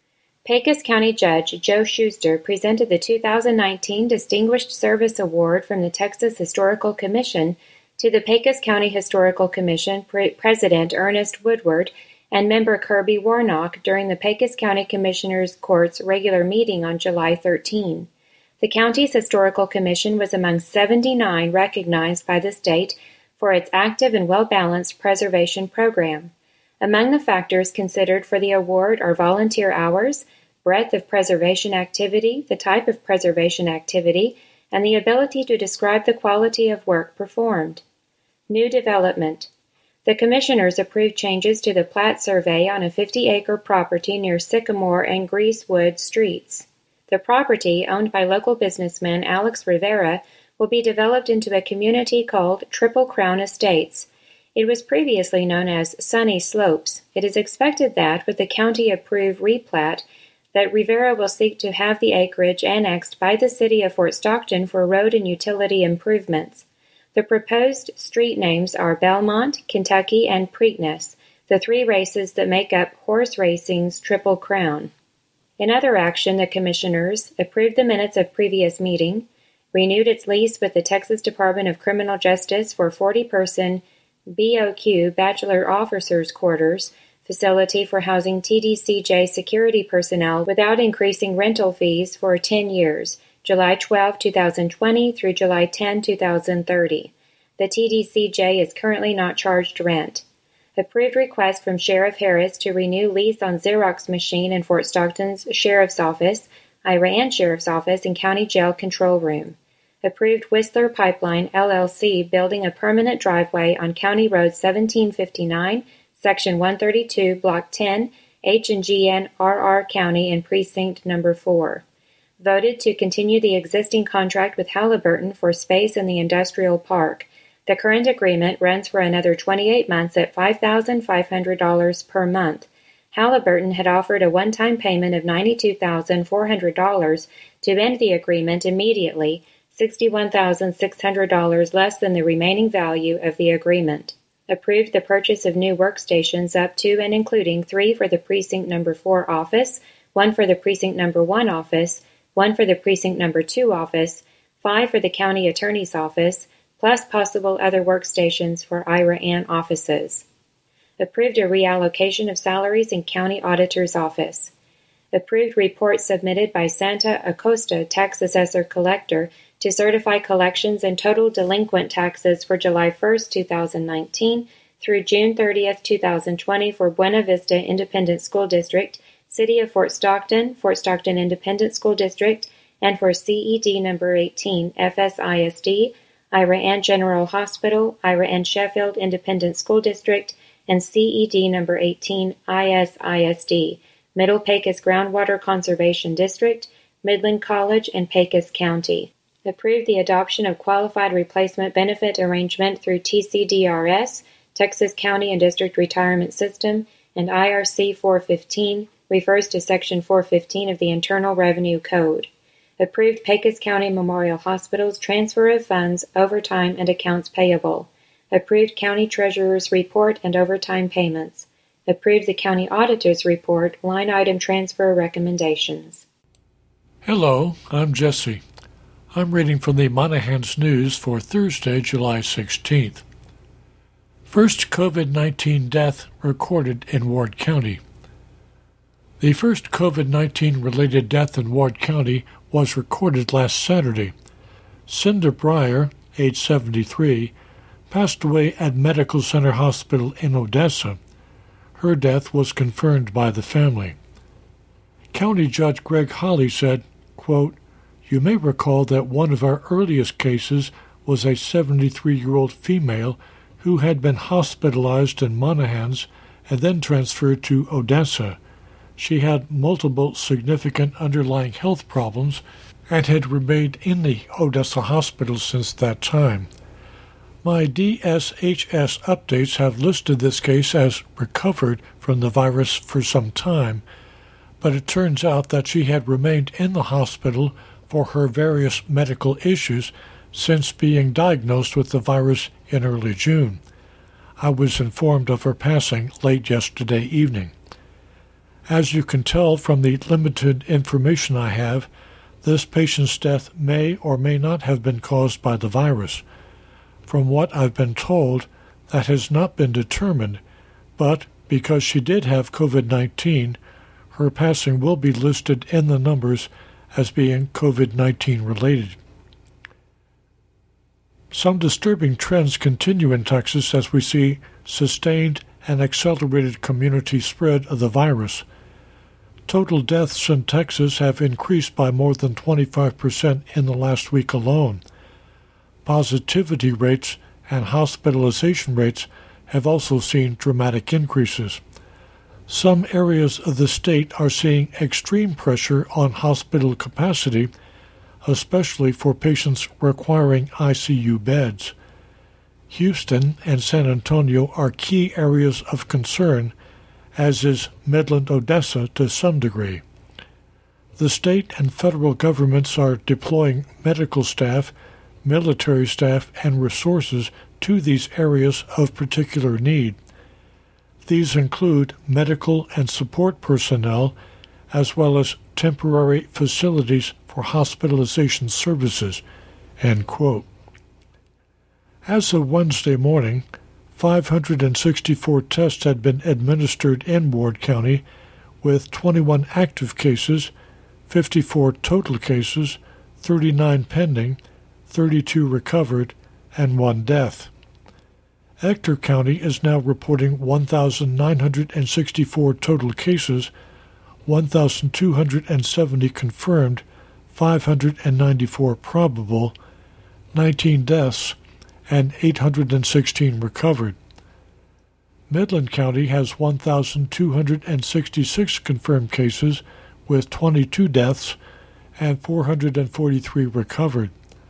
Pecos County Judge Joe Schuster presented the two thousand nineteen Distinguished Service Award from the Texas Historical Commission to the Pecos County Historical Commission Pre- President Ernest Woodward and member Kirby Warnock during the Pecos County Commissioners Court's regular meeting on July thirteenth. The county's Historical Commission was among seventy-nine recognized by the state for its active and well-balanced preservation program. Among the factors considered for the award are volunteer hours, breadth of preservation activity, the type of preservation activity, and the ability to describe the quality of work performed. New development. The commissioners approved changes to the plat survey on a fifty-acre property near Sycamore and Greasewood Streets. The property, owned by local businessman Alex Rivera, will be developed into a community called Triple Crown Estates. It was previously known as Sunny Slopes. It is expected that, with the county-approved replat, that Rivera will seek to have the acreage annexed by the city of Fort Stockton for road and utility improvements. The proposed street names are Belmont, Kentucky, and Preakness, the three races that make up horse racing's Triple Crown. In other action, the Commissioners approved the minutes of previous meeting, renewed its lease with the Texas Department of Criminal Justice for forty-person B O Q Bachelor Officers Quarters facility for housing T D C J security personnel without increasing rental fees for ten years, July twelfth, two thousand twenty through July tenth, two thousand thirty. The T D C J is currently not charged rent. Approved request from Sheriff Harris to renew lease on Xerox machine in Fort Stockton's Sheriff's Office, I R A and Sheriff's Office, and County Jail Control Room. Approved Whistler Pipeline, L L C, building a permanent driveway on County Road seventeen fifty-nine, Section one thirty-two, Block ten, H and G N R R County in Precinct Number four. Voted to continue the existing contract with Halliburton for space in the industrial park. The current agreement runs for another twenty-eight months at five thousand five hundred dollars per month. Halliburton had offered a one-time payment of ninety-two thousand four hundred dollars to end the agreement immediately, sixty-one thousand six hundred dollars less than the remaining value of the agreement. Approved the purchase of new workstations up to and including three for the Precinct Number four office, one for the Precinct Number one office, one for the Precinct Number two office, five for the County Attorney's Office, plus possible other workstations for I R A and offices. Approved a reallocation of salaries in County Auditor's Office. Approved report submitted by Santa Acosta Tax Assessor Collector to certify collections and total delinquent taxes for July first, two thousand nineteen through June thirtieth, two thousand twenty for Buena Vista Independent School District, City of Fort Stockton, Fort Stockton Independent School District, and for C E D number eighteen, F S I S D, I R A and General Hospital, I R A and Sheffield Independent School District, and C E D number eighteen, I S I S D, Middle Pecos Groundwater Conservation District, Midland College, and Pecos County. Approved the adoption of Qualified Replacement Benefit Arrangement through T C D R S, Texas County and District Retirement System, and I R C four fifteen, refers to Section four fifteen of the Internal Revenue Code. Approved Pecos County Memorial Hospital's transfer of funds, overtime, and accounts payable. Approved County Treasurer's Report and overtime payments. Approved the County Auditor's Report, line item transfer recommendations. Hello, I'm Jesse. I'm reading from the Monahans News for Thursday, July sixteenth. First COVID nineteen death recorded in Ward County. The first COVID nineteen related death in Ward County was recorded last Saturday. Cinda Breyer, age seventy-three, passed away at Medical Center Hospital in Odessa. Her death was confirmed by the family. County Judge Greg Holley said, quote, "You may recall that one of our earliest cases was a seventy-three-year-old female who had been hospitalized in Monahans and then transferred to Odessa. She had multiple significant underlying health problems and had remained in the Odessa hospital since that time. My D S H S updates have listed this case as recovered from the virus for some time, but it turns out that she had remained in the hospital for her various medical issues since being diagnosed with the virus in early June. I was informed of her passing late yesterday evening. As you can tell from the limited information I have, this patient's death may or may not have been caused by the virus. From what I've been told, that has not been determined, but because she did have COVID nineteen, her passing will be listed in the numbers as being COVID nineteen related. Some disturbing trends continue in Texas as we see sustained and accelerated community spread of the virus. Total deaths in Texas have increased by more than twenty-five percent in the last week alone. Positivity rates and hospitalization rates have also seen dramatic increases. Some areas of the state are seeing extreme pressure on hospital capacity, especially for patients requiring I C U beds. Houston and San Antonio are key areas of concern, as is Midland-Odessa to some degree. The state and federal governments are deploying medical staff, military staff, and resources to these areas of particular need. These include medical and support personnel, as well as temporary facilities for hospitalization services." End quote. As of Wednesday morning, five hundred sixty-four tests had been administered in Ward County, with twenty-one active cases, fifty-four total cases, thirty-nine pending, thirty-two recovered, and one death. Ector County is now reporting one thousand nine hundred sixty-four total cases, one thousand two hundred seventy confirmed, five hundred ninety-four probable, nineteen deaths, and eight hundred sixteen recovered. Midland County has one thousand two hundred sixty-six confirmed cases, with twenty-two deaths and four hundred forty-three recovered.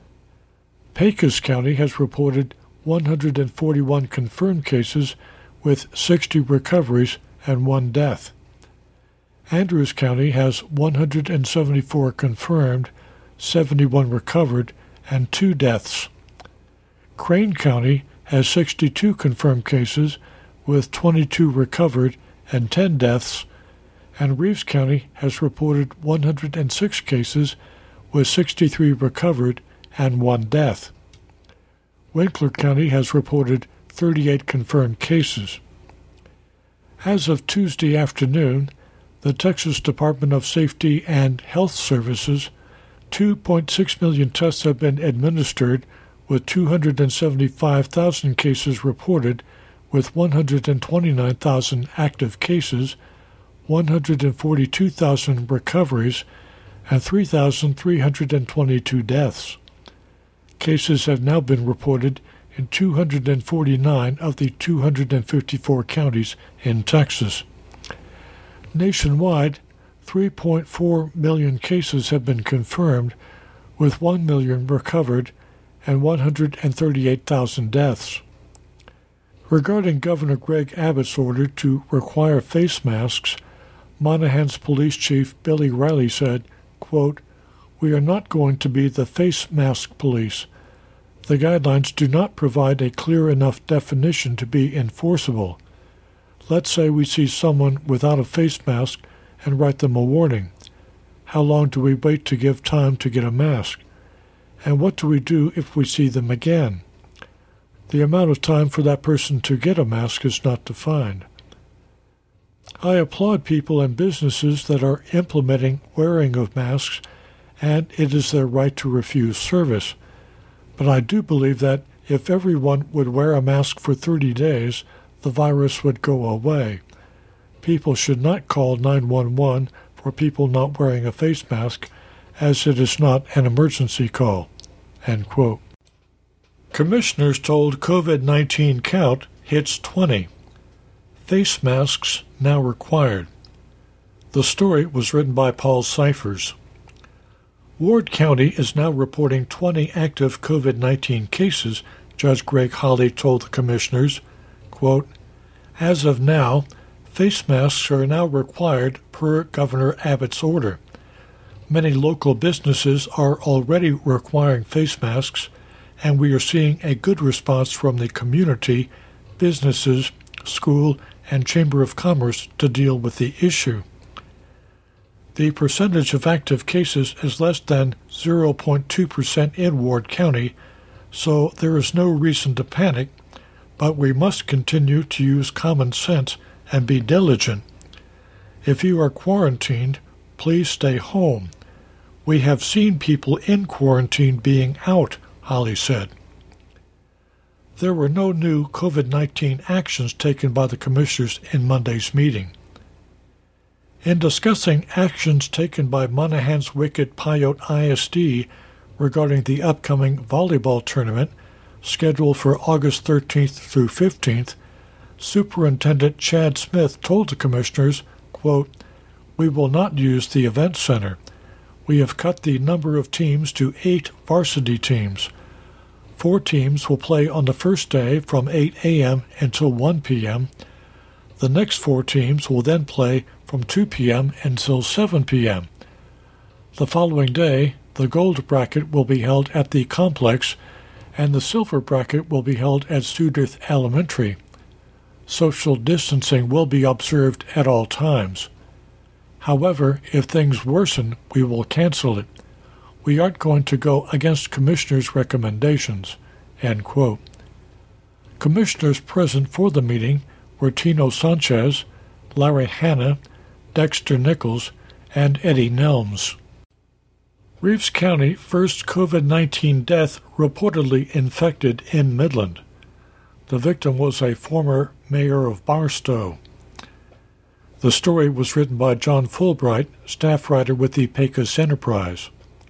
Pecos County has reported one hundred forty-one confirmed cases, with sixty recoveries and one death. Andrews County has one hundred seventy-four confirmed, seventy-one recovered, and two deaths. Crane County has sixty-two confirmed cases, with twenty-two recovered and ten deaths, and Reeves County has reported one hundred six cases, with sixty-three recovered and one death. Winkler County has reported thirty-eight confirmed cases. As of Tuesday afternoon, the Texas Department of Safety and Health Services, two point six million tests have been administered, with two hundred seventy-five thousand cases reported, with one hundred twenty-nine thousand active cases, one hundred forty-two thousand recoveries, and three thousand three hundred twenty-two deaths. Cases have now been reported in two hundred forty-nine of the two hundred fifty-four counties in Texas. Nationwide, three point four million cases have been confirmed, with one million recovered and one hundred thirty-eight thousand deaths. Regarding Governor Greg Abbott's order to require face masks, Monahans Police Chief Billy Riley said, quote, "We are not going to be the face mask police. The guidelines do not provide a clear enough definition to be enforceable. Let's say we see someone without a face mask and write them a warning. How long do we wait to give time to get a mask? And what do we do if we see them again? The amount of time for that person to get a mask is not defined. I applaud people and businesses that are implementing wearing of masks, and it is their right to refuse service. But I do believe that if everyone would wear a mask for thirty days, the virus would go away. People should not call nine one one for people not wearing a face mask, as it is not an emergency call." End quote. Commissioners told COVID nineteen count hits twenty. Face masks now required. The story was written by Paul Cyphers. Ward County is now reporting twenty active COVID nineteen cases, Judge Greg Holley told the commissioners. Quote, "As of now, face masks are now required per Governor Abbott's order. Many local businesses are already requiring face masks, and we are seeing a good response from the community, businesses, school, and Chamber of Commerce to deal with the issue. The percentage of active cases is less than zero point two percent in Ward County, so there is no reason to panic, but we must continue to use common sense and be diligent. If you are quarantined, please stay home. We have seen people in quarantine being out," Holley said. There were no new COVID nineteen actions taken by the commissioners in Monday's meeting. In discussing actions taken by Monahans Wicked Pyote I S D regarding the upcoming volleyball tournament, scheduled for August thirteenth through fifteenth, Superintendent Chad Smith told the commissioners, quote, "We will not use the event center. We have cut the number of teams to eight varsity teams. Four teams will play on the first day from eight a.m. until one p.m. The next four teams will then play from two p.m. until seven p.m. The following day, the gold bracket will be held at the complex, and the silver bracket will be held at Studith Elementary. Social distancing will be observed at all times. However, if things worsen, we will cancel it. We aren't going to go against Commissioner's recommendations." End quote. Commissioners present for the meeting were Tino Sanchez, Larry Hanna, Dexter Nichols, and Eddie Nelms. Reeves County first COVID nineteen death reportedly infected in Midland. The victim was a former mayor of Barstow. The story was written by John Fulbright, staff writer with the Pecos Enterprise.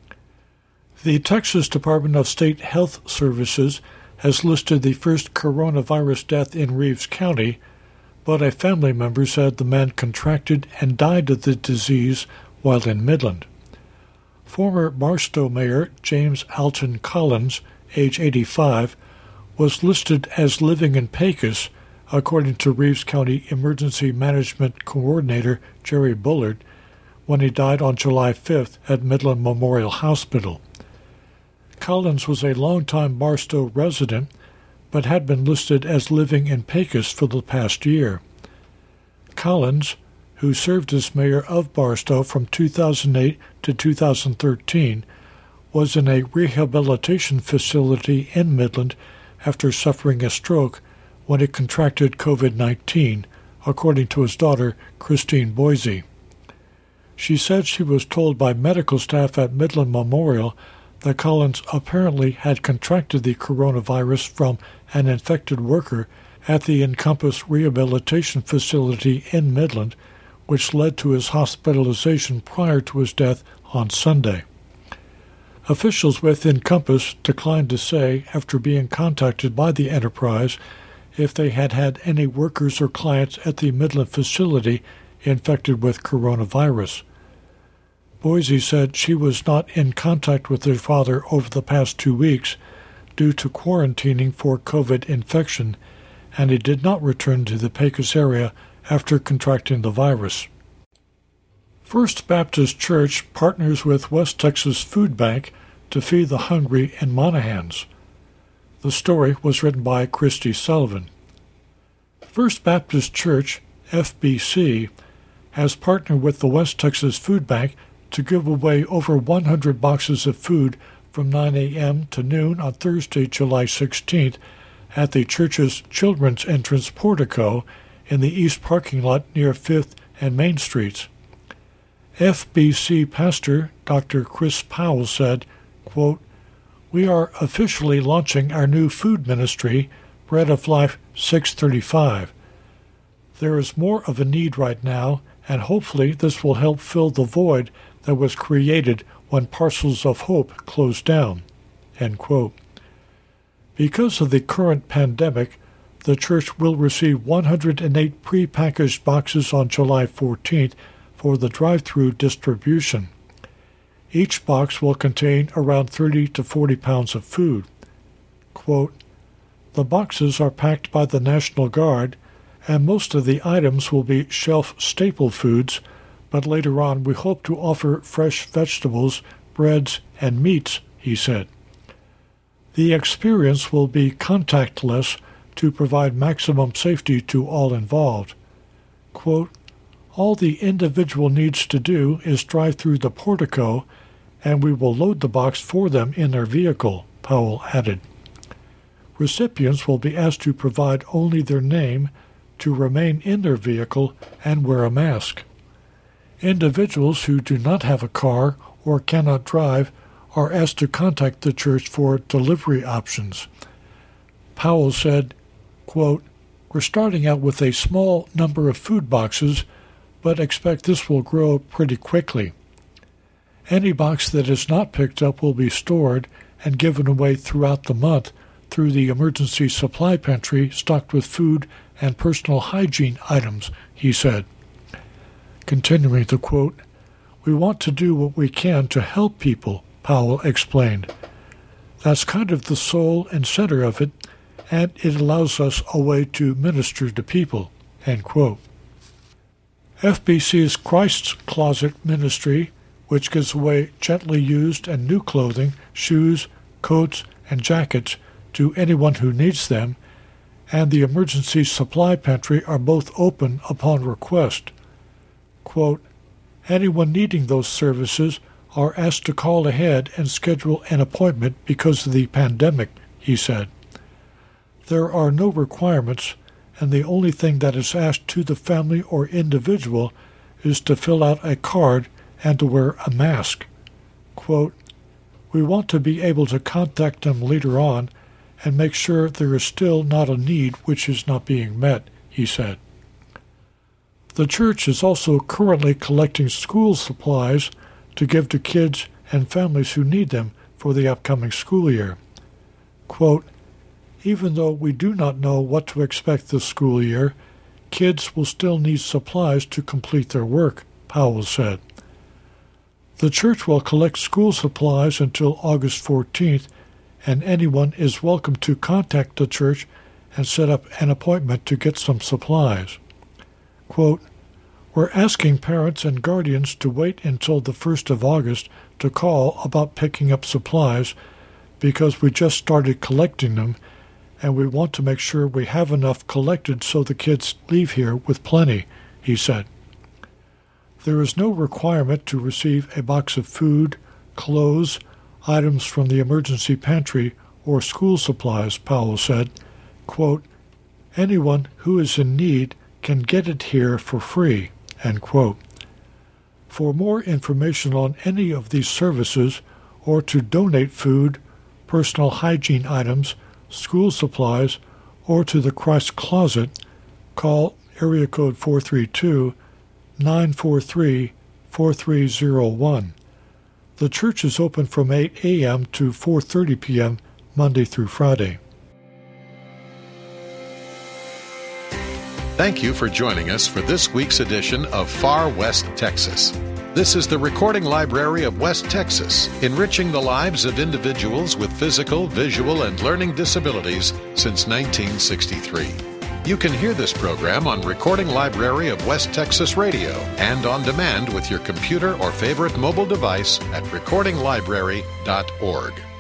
The Texas Department of State Health Services has listed the first coronavirus death in Reeves County, but a family member said the man contracted and died of the disease while in Midland. Former Barstow Mayor James Alton Collins, age eighty-five, was listed as living in Pecos, according to Reeves County Emergency Management Coordinator Jerry Bullard, when he died on July fifth at Midland Memorial Hospital. Collins was a longtime Barstow resident, but had been listed as living in Pecos for the past year. Collins, who served as mayor of Barstow from two thousand eight to two thousand thirteen, was in a rehabilitation facility in Midland after suffering a stroke when he contracted COVID nineteen, according to his daughter, Christine Boise. She said she was told by medical staff at Midland Memorial that Collins apparently had contracted the coronavirus from an infected worker at the Encompass Rehabilitation Facility in Midland, which led to his hospitalization prior to his death on Sunday. Officials with Encompass declined to say, after being contacted by the enterprise, if they had had any workers or clients at the Midland facility infected with coronavirus. Boise said she was not in contact with her father over the past two weeks due to quarantining for COVID infection, and he did not return to the Pecos area after contracting the virus. First Baptist Church partners with West Texas Food Bank to feed the hungry in Monahans. The story was written by Christy Sullivan. First Baptist Church, F B C, has partnered with the West Texas Food Bank to give away over one hundred boxes of food from nine a.m. to noon on Thursday, July sixteenth, at the church's Children's Entrance portico in the east parking lot near fifth and Main Streets. F B C pastor Doctor Chris Powell said, quote, "We are officially launching our new food ministry, Bread of Life six thirty-five. There is more of a need right now, and hopefully this will help fill the void that was created when Parcels of Hope closed down." End quote. Because of the current pandemic, the church will receive one hundred eight pre-packaged boxes on July fourteenth for the drive-through distribution. Each box will contain around thirty to forty pounds of food. Quote, "The boxes are packed by the National Guard, and most of the items will be shelf staple foods, but later on we hope to offer fresh vegetables, breads, and meats," he said. The experience will be contactless to provide maximum safety to all involved. Quote, "All the individual needs to do is drive through the portico, and we will load the box for them in their vehicle," Powell added. Recipients will be asked to provide only their name, to remain in their vehicle, and wear a mask. Individuals who do not have a car or cannot drive are asked to contact the church for delivery options. Powell said, quote, "We're starting out with a small number of food boxes, but expect this will grow pretty quickly. Any box that is not picked up will be stored and given away throughout the month through the emergency supply pantry stocked with food and personal hygiene items," he said. Continuing the quote, "We want to do what we can to help people," Powell explained. That's kind of the soul and center of it, and it allows us a way to minister to people." End quote. F B C's Christ's Closet Ministry, which gives away gently used and new clothing, shoes, coats, and jackets to anyone who needs them, and the Emergency Supply Pantry are both open upon request. Quote, "Anyone needing those services are asked to call ahead and schedule an appointment because of the pandemic," he said. "There are no requirements, and the only thing that is asked to the family or individual is to fill out a card and to wear a mask." Quote, "We want to be able to contact them later on and make sure there is still not a need which is not being met," he said. The church is also currently collecting school supplies to give to kids and families who need them for the upcoming school year. Quote, "Even though we do not know what to expect this school year, kids will still need supplies to complete their work," Powell said. The church will collect school supplies until August fourteenth, and anyone is welcome to contact the church and set up an appointment to get some supplies. Quote, "We're asking parents and guardians to wait until the first of August to call about picking up supplies because we just started collecting them, and we want to make sure we have enough collected so the kids leave here with plenty," he said. There is no requirement to receive a box of food, clothes, items from the emergency pantry, or school supplies, Powell said. Quote, "Anyone who is in need can get it here for free," end quote. For more information on any of these services, or to donate food, personal hygiene items, school supplies, or to the Christ Closet, call area code four three two, nine four three, four three zero one. The church is open from eight a.m. to four thirty p.m. Monday through Friday. Thank you for joining us for this week's edition of Far West Texas. This is the Recording Library of West Texas, enriching the lives of individuals with physical, visual, and learning disabilities since nineteen sixty-three. You can hear this program on Recording Library of West Texas Radio and on demand with your computer or favorite mobile device at recording library dot org.